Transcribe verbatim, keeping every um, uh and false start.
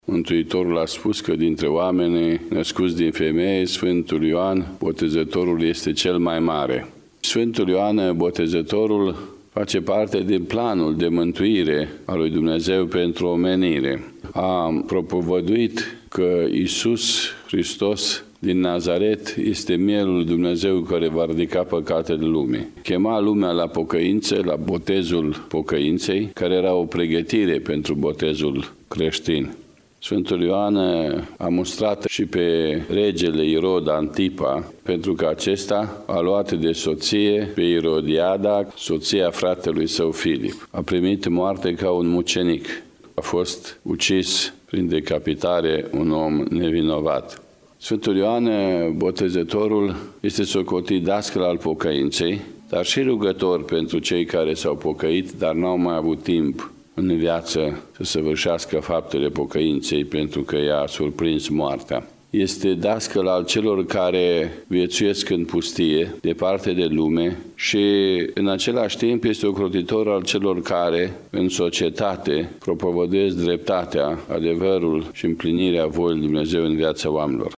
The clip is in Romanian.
Mântuitorul a spus că dintre oamenii născuți din femeie, Sfântul Ioan Botezătorul este cel mai mare. Sfântul Ioan Botezătorul face parte din planul de mântuire al lui Dumnezeu pentru omenire. A propovăduit că Iisus Hristos din Nazaret este mielul lui Dumnezeu care va ridica păcatele lumii. Chema lumea la pocăință, la botezul pocăinței, care era o pregătire pentru botezul creștin. Sfântul Ioan a mustrat și pe regele Irod Antipa, pentru că acesta a luat de soție pe Irodiada, soția fratelui său Filip. A primit moarte ca un mucenic. A fost ucis prin decapitare un om nevinovat. Sfântul Ioan Botezătorul este socotit dascăl al pocăinței, dar și rugător pentru cei care s-au pocăit, dar n-au mai avut timp în viață să săvârșească faptele pocăinței pentru că i-a surprins moartea. Este dascăl al celor care viețuiesc în pustie, departe de lume, și în același timp este ocrotitor al celor care, în societate, propovăduiesc dreptatea, adevărul și împlinirea voii lui Dumnezeu în viața oamenilor.